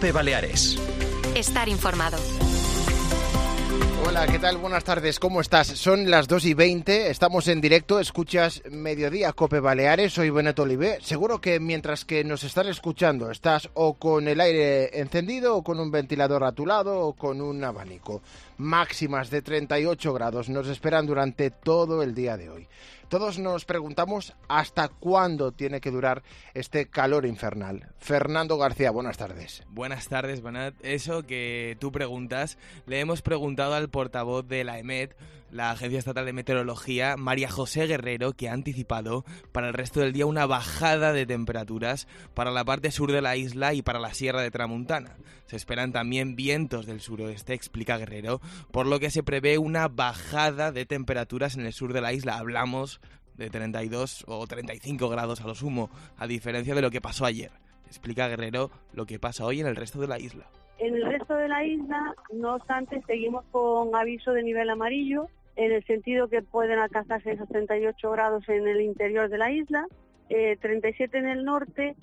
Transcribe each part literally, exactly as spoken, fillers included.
COPE Baleares. Estar informado. Hola, ¿qué tal? Buenas tardes, ¿cómo estás? Son las dos y veinte, estamos en directo, escuchas Mediodía COPE Baleares, soy Benet Olivé. Seguro que mientras que nos estás escuchando estás o con el aire encendido o con un ventilador a tu lado o con un abanico. Máximas de treinta y ocho grados nos esperan durante todo el día de hoy. Todos nos preguntamos hasta cuándo tiene que durar este calor infernal. Fernando García, buenas tardes. Buenas tardes, Benet. Eso que tú preguntas, le hemos preguntado al portavoz de la EMET, la Agencia Estatal de Meteorología, María José Guerrero, que ha anticipado para el resto del día una bajada de temperaturas para la parte sur de la isla y para la Sierra de Tramuntana. Se esperan también vientos del suroeste, explica Guerrero, por lo que se prevé una bajada de temperaturas en el sur de la isla. Hablamos de treinta y dos o treinta y cinco grados a lo sumo, a diferencia de lo que pasó ayer. Explica Guerrero lo que pasa hoy en el resto de la isla. En el resto de la isla, no obstante, seguimos con aviso de nivel amarillo, en el sentido que pueden alcanzarse esos treinta y ocho grados en el interior de la isla, eh, treinta y siete en el norte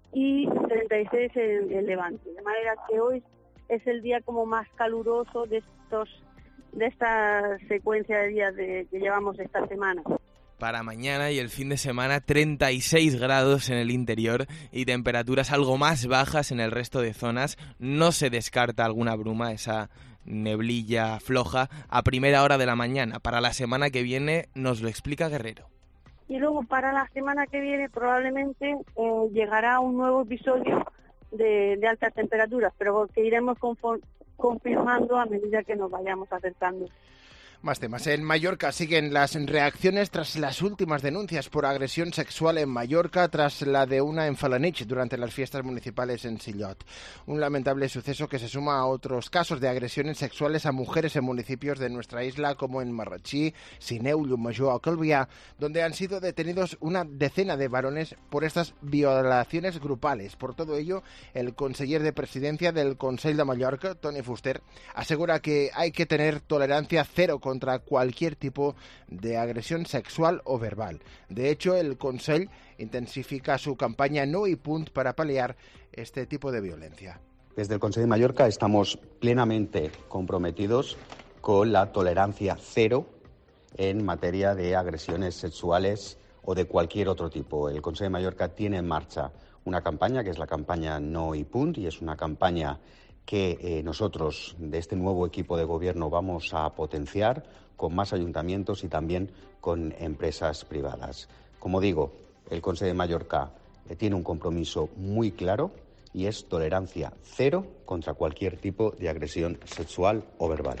y treinta y seis en el levante. De manera que hoy es el día como más caluroso de estos de esta secuencia de días de, que llevamos esta semana. Para mañana y el fin de semana, treinta y seis grados en el interior y temperaturas algo más bajas en el resto de zonas. No se descarta alguna bruma, esa neblilla floja, a primera hora de la mañana. Para la semana que viene nos lo explica Guerrero. Y luego para la semana que viene probablemente eh, llegará un nuevo episodio de, de altas temperaturas, pero que iremos conform- confirmando a medida que nos vayamos acercando. Más temas. En Mallorca siguen las reacciones tras las últimas denuncias por agresión sexual en Mallorca, tras la de una en Falanich durante las fiestas municipales en Sillot. Un lamentable suceso que se suma a otros casos de agresiones sexuales a mujeres en municipios de nuestra isla como en Marratxí, Sineu, Llucmajor o Calvià, donde han sido detenidos una decena de varones por estas violaciones grupales. Por todo ello, el conseller de Presidencia del Consell de Mallorca, Toni Fuster, asegura que hay que tener tolerancia cero contra cualquier tipo de agresión sexual o verbal. De hecho, el Consell intensifica su campaña No i Punt para paliar este tipo de violencia. Desde el Consell de Mallorca estamos plenamente comprometidos con la tolerancia cero en materia de agresiones sexuales o de cualquier otro tipo. El Consell de Mallorca tiene en marcha una campaña que es la campaña No i Punt, y es una campaña que eh, nosotros, de este nuevo equipo de gobierno, vamos a potenciar con más ayuntamientos y también con empresas privadas. Como digo, el Consell de Mallorca eh, tiene un compromiso muy claro y es tolerancia cero contra cualquier tipo de agresión sexual o verbal.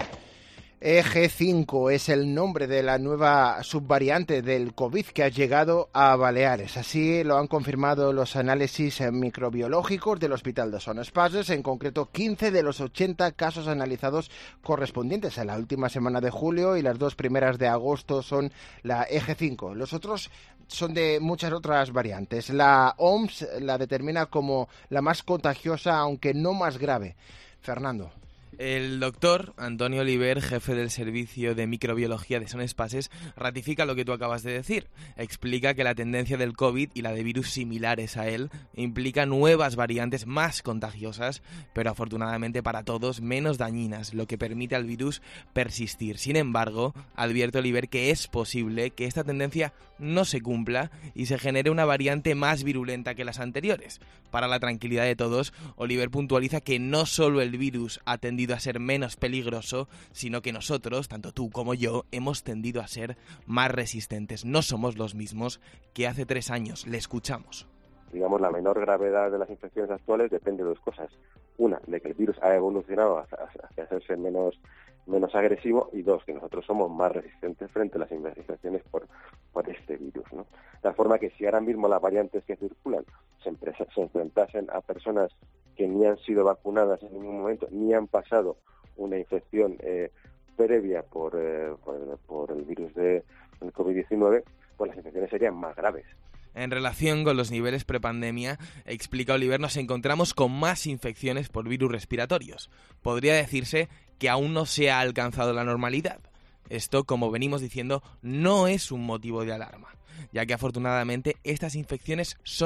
E G cinco es el nombre de la nueva subvariante del COVID que ha llegado a Baleares. Así lo han confirmado los análisis microbiológicos del Hospital de Son Espases, en concreto quince de los ochenta casos analizados correspondientes a la última semana de julio, y las dos primeras de agosto son la E G cinco. Los otros son de muchas otras variantes. La O M S la determina como la más contagiosa, aunque no más grave. Fernando. El doctor Antonio Oliver, jefe del Servicio de Microbiología de Son Espases, ratifica lo que tú acabas de decir. Explica que la tendencia del COVID y la de virus similares a él implica nuevas variantes más contagiosas, pero afortunadamente para todos menos dañinas, lo que permite al virus persistir. Sin embargo, advierte Oliver que es posible que esta tendencia no se cumpla y se genere una variante más virulenta que las anteriores. Para la tranquilidad de todos, Oliver puntualiza que no solo el virus ha tendido a ser menos peligroso, sino que nosotros, tanto tú como yo, hemos tendido a ser más resistentes. No somos los mismos que hace tres años. Le escuchamos. Digamos, la menor gravedad de las infecciones actuales depende de dos cosas. Una, de que el virus ha evolucionado hacia, hacia hacerse menos, menos agresivo, y dos, que nosotros somos más resistentes frente a las infecciones por, por este virus, ¿no? De tal forma que si ahora mismo las variantes que circulan se, empresa, se enfrentasen a personas que ni han sido vacunadas en ningún momento, ni han pasado una infección eh, previa por, eh, por, por el virus de el COVID diecinueve, pues las infecciones serían más graves. En relación con los niveles prepandemia, explica Oliver, nos encontramos con más infecciones por virus respiratorios. Podría decirse que aún no se ha alcanzado la normalidad. Esto, como venimos diciendo, no es un motivo de alarma, ya que afortunadamente estas infecciones son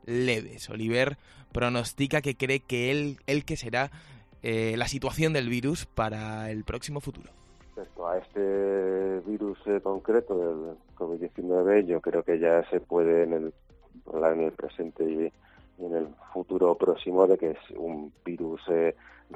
leves. Oliver pronostica que cree que él, él que será eh, la situación del virus para el próximo futuro. Respecto a este virus eh, concreto del covid diecinueve, yo creo que ya se puede en el, en el presente y, y en el futuro próximo de que es un virus eh,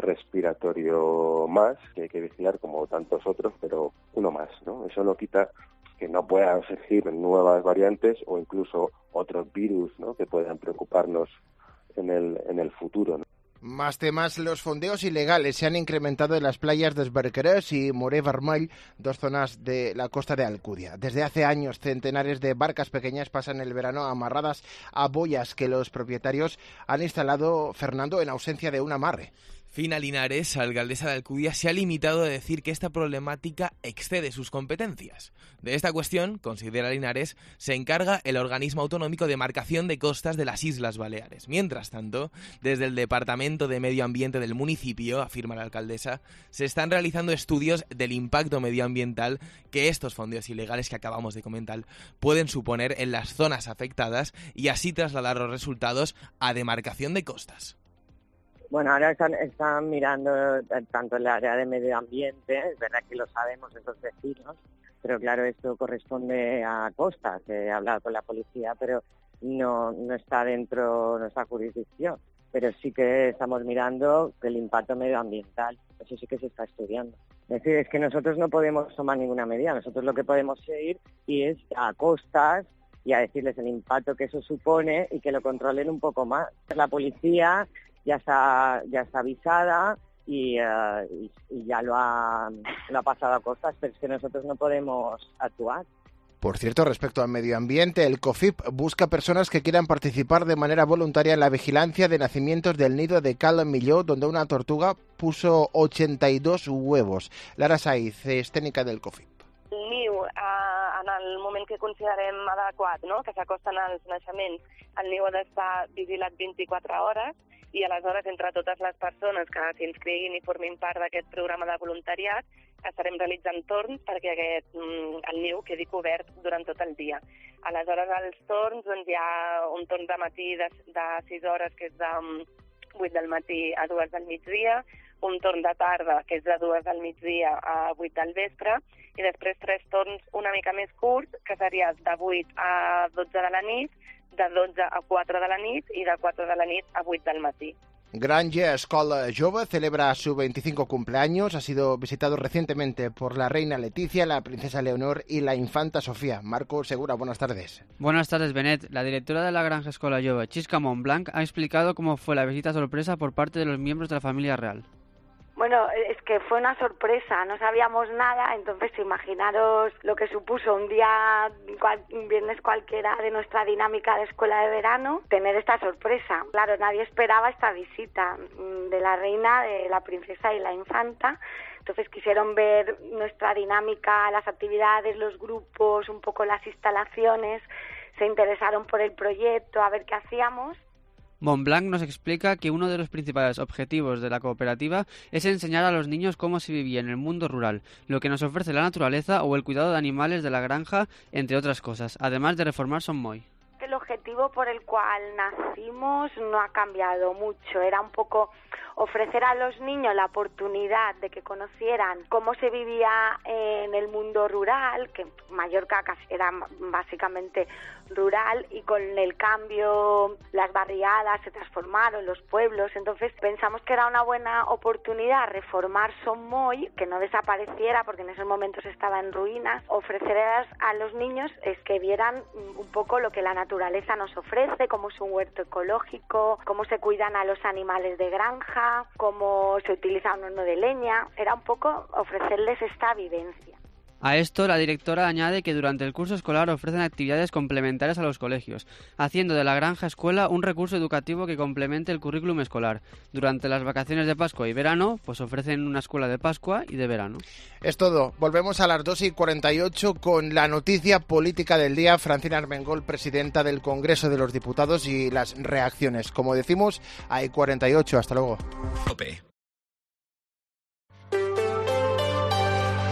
respiratorio más, que hay que vigilar como tantos otros, pero uno más, ¿no? Eso no quita que no puedan surgir nuevas variantes o incluso otros virus, ¿no?, que puedan preocuparnos en el, en el futuro, ¿no? Más temas, los fondeos ilegales se han incrementado en las playas de Esbarquerés y Moré Vermell, dos zonas de la costa de Alcúdia. Desde hace años, centenares de barcas pequeñas pasan el verano amarradas a boyas que los propietarios han instalado, Fernando, en ausencia de un amarre. Fina Linares, alcaldesa de Alcúdia, se ha limitado a decir que esta problemática excede sus competencias. De esta cuestión, considera Linares, se encarga el organismo autonómico de marcación de costas de las Islas Baleares. Mientras tanto, desde el Departamento de Medio Ambiente del municipio, afirma la alcaldesa, se están realizando estudios del impacto medioambiental que estos fondeos ilegales que acabamos de comentar pueden suponer en las zonas afectadas y así trasladar los resultados a demarcación de costas. Bueno, ahora están, están mirando tanto el área de medio ambiente, es verdad que lo sabemos esos vecinos, pero claro, esto corresponde a costas. He hablado con la policía, pero no, no está dentro de nuestra jurisdicción. Pero sí que estamos mirando el impacto medioambiental, eso sí que se está estudiando. Es decir, es que nosotros no podemos tomar ninguna medida, nosotros lo que podemos ir y es a costas y a decirles el impacto que eso supone y que lo controlen un poco más. La policía ya está ya está avisada y, uh, y, y ya lo ha, lo ha pasado a costas, pero es que nosotros no podemos actuar. Por cierto, respecto al medio ambiente, el COFIP busca personas que quieran participar de manera voluntaria en la vigilancia de nacimientos del nido de Cal Milló, donde una tortuga puso ochenta y dos huevos. Lara Saiz, és tècnica del COFIP. El niu, eh, en el moment que considerem adequat, no?, que s'acosten als naixements, el niu ha d'estar vigilat vint-i-quatre hores, i aleshores entre totes les persones que s'inscriguin i formin part d'aquest programa de voluntariat estarem realitzant torns perquè aquest, el niu quedi cobert durant tot el dia. Aleshores, als torns doncs, hi ha un torn de matí de, de sis hores, que és de vuit del matí a dues del migdia, un torn de tarda, que és de dues del migdia a vuit del vespre, i després tres torns una mica més curts, que seria de vuit a dotze de la nit, de dotze a quatre de la nit y de quatre de la nit a vuit del matí. Granja Escola Jove celebra su veinticinco cumpleaños. Ha sido visitado recientemente por la reina Leticia, la princesa Leonor y la infanta Sofía. Marco Segura, buenas tardes. Buenas tardes, Benet. La directora de la Granja Escola Jove, Chisca Montblanc, ha explicado cómo fue la visita sorpresa por parte de los miembros de la familia real. Bueno, es que fue una sorpresa, no sabíamos nada, entonces imaginaros lo que supuso un día, un viernes cualquiera de nuestra dinámica de escuela de verano, tener esta sorpresa. Claro, nadie esperaba esta visita de la reina, de la princesa y la infanta, entonces quisieron ver nuestra dinámica, las actividades, los grupos, un poco las instalaciones, se interesaron por el proyecto, a ver qué hacíamos. Montblanc nos explica que uno de los principales objetivos de la cooperativa es enseñar a los niños cómo se vivía en el mundo rural, lo que nos ofrece la naturaleza o el cuidado de animales de la granja, entre otras cosas, además de reformar Son Moi. El objetivo por el cual nacimos no ha cambiado mucho, era un poco ofrecer a los niños la oportunidad de que conocieran cómo se vivía en el mundo rural, que Mallorca casi era básicamente rural, y con el cambio las barriadas se transformaron, los pueblos, entonces pensamos que era una buena oportunidad reformar Son Moi, que no desapareciera porque en esos momentos estaba en ruinas, ofrecer a los niños es que vieran un poco lo que la naturaleza nos ofrece, cómo es un huerto ecológico, cómo se cuidan a los animales de granja, cómo se utiliza un horno de leña, era un poco ofrecerles esta vivencia. A esto, la directora añade que durante el curso escolar ofrecen actividades complementarias a los colegios, haciendo de la granja escuela un recurso educativo que complemente el currículum escolar. Durante las vacaciones de Pascua y verano, pues ofrecen una escuela de Pascua y de verano. Es todo. Volvemos a las dos y cuarenta y ocho con la noticia política del día. Francina Armengol, presidenta del Congreso de los Diputados, y las reacciones. Como decimos, hay cuarenta y ocho. Hasta luego. Cope.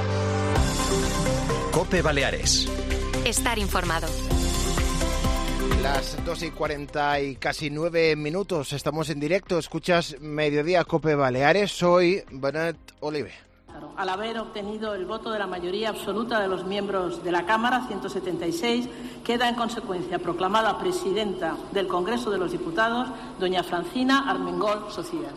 Cope Baleares. Estar informado. Las dos y cuarenta y casi nueve minutos, estamos en directo, escuchas Mediodía Cope Baleares, soy Benet Olive. Al haber obtenido el voto de la mayoría absoluta de los miembros de la Cámara, ciento setenta y seis, queda en consecuencia proclamada presidenta del Congreso de los Diputados, doña Francina Armengol Socias.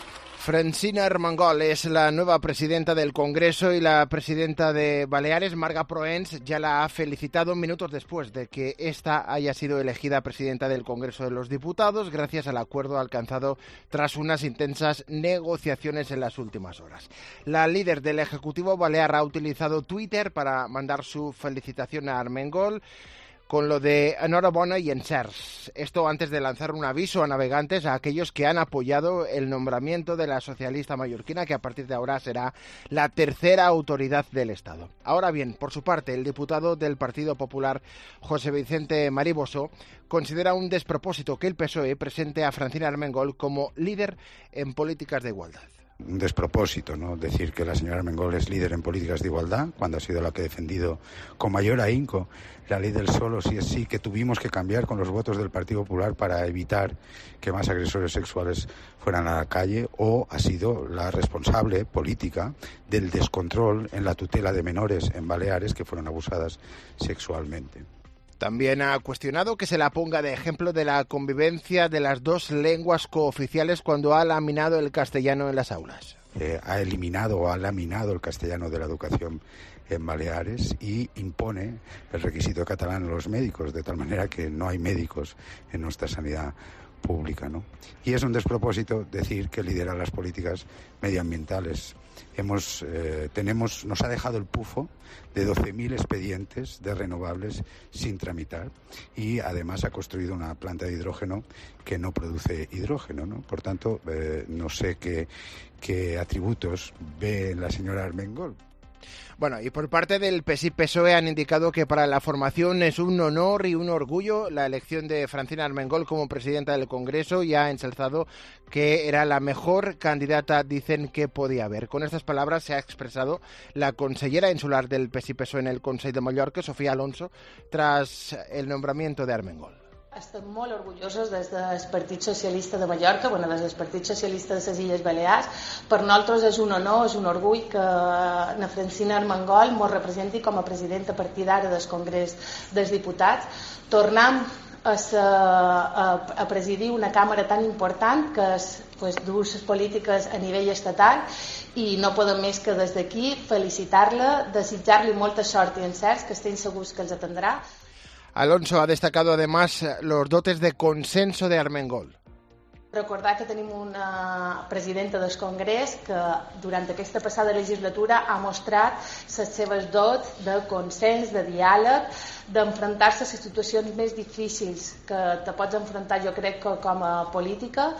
Francina Armengol es la nueva presidenta del Congreso y la presidenta de Baleares, Marga Proens, ya la ha felicitado minutos después de que ésta haya sido elegida presidenta del Congreso de los Diputados gracias al acuerdo alcanzado tras unas intensas negociaciones en las últimas horas. La líder del Ejecutivo Balear ha utilizado Twitter para mandar su felicitación a Armengol con lo de enhorabona y encerts. Esto antes de lanzar un aviso a navegantes a aquellos que han apoyado el nombramiento de la socialista mallorquina, que a partir de ahora será la tercera autoridad del Estado. Ahora bien, por su parte, el diputado del Partido Popular, José Vicente Mariboso, considera un despropósito que el P S O E presente a Francina Armengol como líder en políticas de igualdad. Un despropósito, ¿no? Decir que la señora Armengol es líder en políticas de igualdad, cuando ha sido la que ha defendido con mayor ahínco la ley del solo sí es sí, que tuvimos que cambiar con los votos del Partido Popular para evitar que más agresores sexuales fueran a la calle, o ha sido la responsable política del descontrol en la tutela de menores en Baleares que fueron abusadas sexualmente. También ha cuestionado que se la ponga de ejemplo de la convivencia de las dos lenguas cooficiales cuando ha laminado el castellano en las aulas. Eh, ha eliminado o ha laminado el castellano de la educación en Baleares y impone el requisito catalán a los médicos, de tal manera que no hay médicos en nuestra sanidad pública, ¿no? Y es un despropósito decir que lidera las políticas medioambientales. Hemos, eh, tenemos, nos ha dejado el pufo de doce mil expedientes de renovables sin tramitar, y además ha construido una planta de hidrógeno que no produce hidrógeno, ¿no? Por tanto, eh, no sé qué, qué atributos ve la señora Armengol. Bueno, y por parte del P S I P S O E han indicado que para la formación es un honor y un orgullo la elección de Francina Armengol como presidenta del Congreso, y ha ensalzado que era la mejor candidata, dicen, que podía haber. Con estas palabras se ha expresado la consellera insular del P S I P S O E en el Consell de Mallorca, Sofía Alonso, tras el nombramiento de Armengol. Estem molt orgullosos des del Partit Socialista de Mallorca, bueno, des del Partit Socialista de les Illes Balears. Per nosaltres és un honor, és un orgull que na Francina Armengol ens representi com a presidenta a partir d'ara del Congrés dels Diputats. Tornem a, sa, a, a presidir una càmera tan important que és pues, dur les polítiques a nivell estatal, i no podem més que des d'aquí felicitar-la, desitjar-li molta sort i encerts, que estem segurs que els atendrà. Alonso ha destacado además los dotes de consenso de Armengol. Recordar que tenim una presidenta del Congrés que durant aquesta passada legislatura ha mostrat les seves dots de consens, de diàleg, d'enfrontar-se a les situacions més difícils que te pots enfrontar, jo crec que com a política,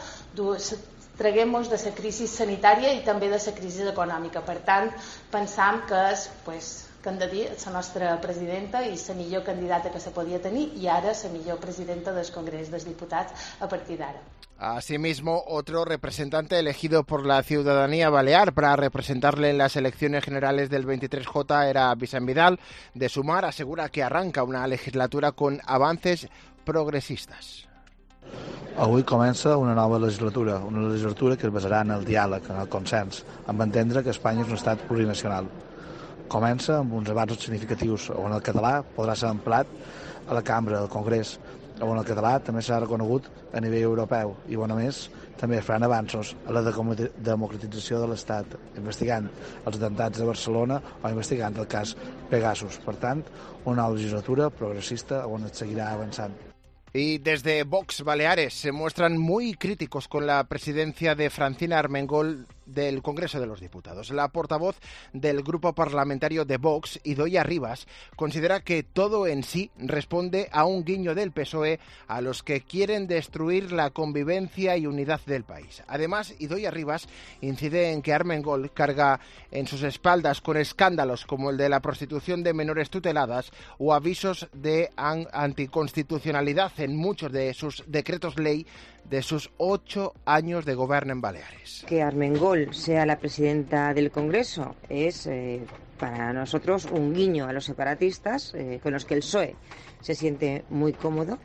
traguem-nos de la crisi sanitària i també de la crisi econòmica. Per tant, pensam que és pues, que hem de dir la nostra presidenta i la millor candidata que se podia tenir, i ara la millor presidenta del Congrés dels Diputats a partir d'ara. Asimismo, otro representante elegido por la ciudadanía balear para representarle en las elecciones generales del veintitrés J era Vicent Vidal. De Sumar asegura que arranca una legislatura con avances progresistas. Avui comença una nova legislatura, una legislatura que es basarà en el diàleg, en el consens, en entendre que Espanya és un estat plurinacional. Comença amb uns avanços significatius on el català podrà ser emprat a la cambra del Congrés, on el català també s'ha reconegut a nivell europeu, i on a més també es faran avanços a la democratització de l'Estat, investigant els atemptats de Barcelona o investigant el cas Pegasus. Per tant, una nova legislatura progressista on es seguirà avançant. Y desde Vox Baleares se muestran muy críticos con la presidencia de Francina Armengol del Congreso de los Diputados. La portavoz del grupo parlamentario de Vox, Idoia Ribas, considera que todo en sí responde a un guiño del P S O E a los que quieren destruir la convivencia y unidad del país. Además, Idoia Ribas incide en que Armengol carga en sus espaldas con escándalos como el de la prostitución de menores tuteladas o avisos de anticonstitucionalidad en muchos de sus decretos ley de sus ocho años de gobierno en Baleares. Que Armengol sea la presidenta del Congreso es eh, para nosotros un guiño a los separatistas, eh, con los que el P S O E se siente muy cómodo,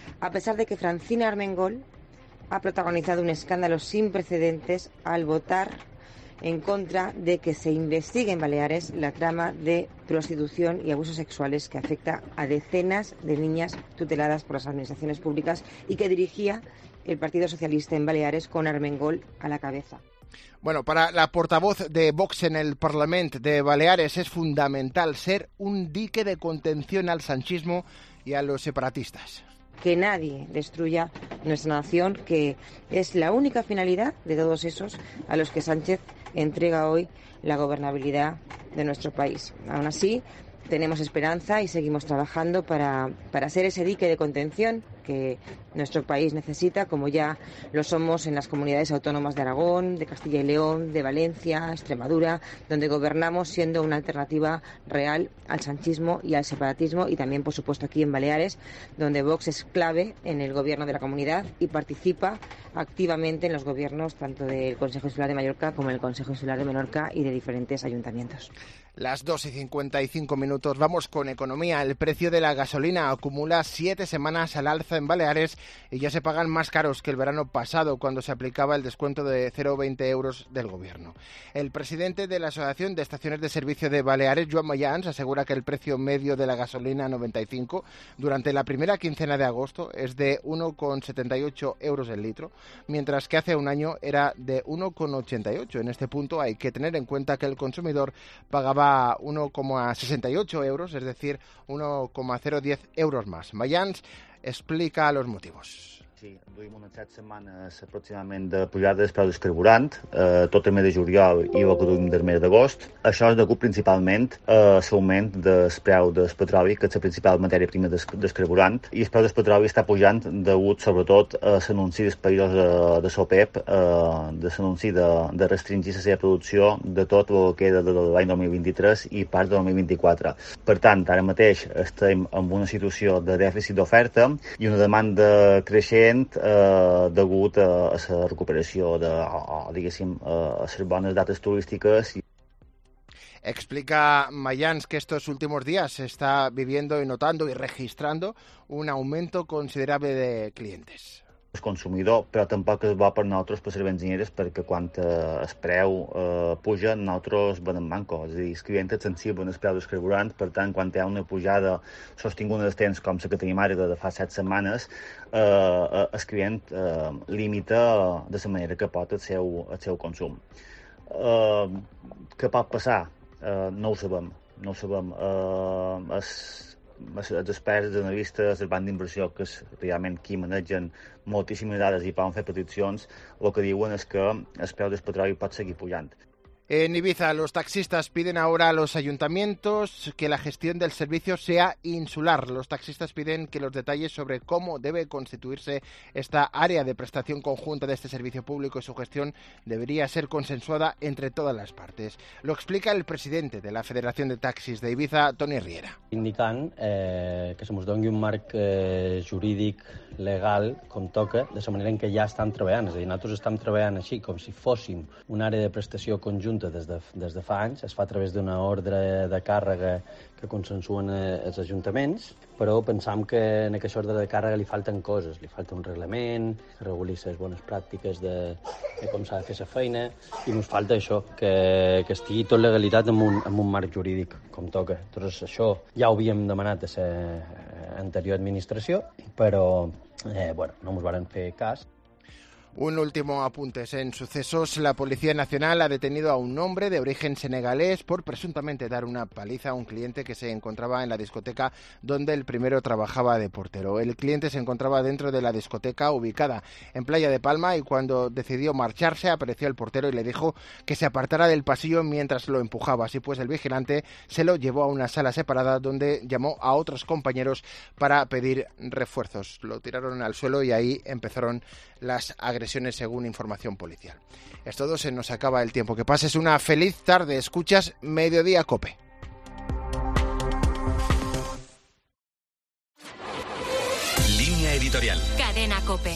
a pesar de que Francina Armengol ha protagonizado un escándalo sin precedentes al votar en contra de que se investigue en Baleares la trama de prostitución y abusos sexuales que afecta a decenas de niñas tuteladas por las administraciones públicas y que dirigía el Partido Socialista en Baleares con Armengol a la cabeza. Bueno, para la portavoz de Vox en el Parlamento de Baleares es fundamental ser un dique de contención al sanchismo y a los separatistas. Que nadie destruya nuestra nación, que es la única finalidad de todos esos a los que Sánchez entrega hoy la gobernabilidad de nuestro país. Aún así, tenemos esperanza y seguimos trabajando para, para ser ese dique de contención que nuestro país necesita, como ya lo somos en las comunidades autónomas de Aragón, de Castilla y León, de Valencia, Extremadura, donde gobernamos siendo una alternativa real al sanchismo y al separatismo, y también, por supuesto, aquí en Baleares, donde Vox es clave en el gobierno de la comunidad y participa activamente en los gobiernos tanto del Consejo Insular de Mallorca como del Consejo Insular de Menorca y de diferentes ayuntamientos. Las dos y cincuenta y cinco minutos. Vamos con economía. El precio de la gasolina acumula siete semanas al alza en Baleares y ya se pagan más caros que el verano pasado, cuando se aplicaba el descuento de cero coma veinte euros del gobierno. El presidente de la Asociación de Estaciones de Servicio de Baleares, Joan Mayans, asegura que el precio medio de la gasolina noventa y cinco durante la primera quincena de agosto es de uno coma setenta y ocho euros el litro, mientras que hace un año era de uno coma ochenta y ocho. En este punto hay que tener en cuenta que el consumidor pagaba uno coma sesenta y ocho euros, es decir, uno coma cero diez euros más. Mayans explica los motivos. Sí, duim unes set setmanes aproximadament de pujada dels preus del carburant, eh, tot el mes de juliol i el que duim del mes d'agost. Això és degut principalment a l'augment del preu del petroli, que és la principal matèria prima del, del carburant, i el preu del petroli està pujant degut sobretot a l'anunci dels països de, de l'OPEP, eh, de l'anunci de, de restringir la seva producció de tot el que queda de l'any dos mil vint-i-tres i part del dos mil vint-i-quatre. Per tant, ara mateix estem en una situació de dèficit d'oferta i una demanda creixent Eh, degut a, a la recuperació de, o, diguéssim, a les bones dates turístiques. Explica Mayans que estos últimos días se está viviendo y notando y registrando un aumento considerable de clientes. El consumidor, però tampoc és bo per nosaltres, per les benzineres, perquè quan eh, el preu eh, puja, nosaltres venem manco. És a dir, el client és sensible en el preu del carburant, per tant, quan hi ha una pujada sostinguda del temps, com la que tenim ara de fa set setmanes, eh, el client eh, limita de la manera que pot el seu, el seu consum. Eh, què pot passar? Eh, no ho sabem. No ho sabem. Eh, és els experts, els analistes, el banc d'inversió, que és realment qui manegen moltíssimes dades i poden fer prediccions, el que diuen és que el preu del petroli pot seguir pujant. En Ibiza, los taxistas piden ahora a los ayuntamientos que la gestión del servicio sea insular. Los taxistas piden que los detalles sobre cómo debe constituirse esta área de prestación conjunta de este servicio público y su gestión debería ser consensuada entre todas las partes. Lo explica el presidente de la Federación de Taxis de Ibiza, Toni Riera. Indicant eh, que se ens doni un marc eh, jurídic legal com toca, de la manera en què ja estan treballant. És a dir, nosaltres estem treballant així, com si fóssim una àrea de prestació conjunta des de, des de fa anys. Es fa a través d'una ordre de càrrega que consensuen els ajuntaments, però pensam que en aquesta ordre de càrrega li falten coses. Li falta un reglament, que reguli les bones pràctiques de, de com s'ha de fer la feina, i ens falta això, que, que estigui tot legalitat en un, en un marc jurídic com toca. Llavors, això ja ho havíem demanat a l'anterior administració, però eh, bueno, no ens varen fer cas. Un último apunte. En sucesos, la Policía Nacional ha detenido a un hombre de origen senegalés por presuntamente dar una paliza a un cliente que se encontraba en la discoteca donde el primero trabajaba de portero. El cliente se encontraba dentro de la discoteca ubicada en Playa de Palma y cuando decidió marcharse apareció el portero y le dijo que se apartara del pasillo mientras lo empujaba. Así pues, el vigilante se lo llevó a una sala separada donde llamó a otros compañeros para pedir refuerzos. Lo tiraron al suelo y ahí empezaron las agresiones según información policial. Es todo, se nos acaba el tiempo. Que pases una feliz tarde. Escuchas Mediodía Cope. Línea editorial. Cadena Cope.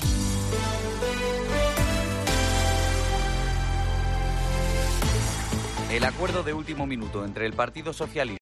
El acuerdo de último minuto entre el Partido Socialista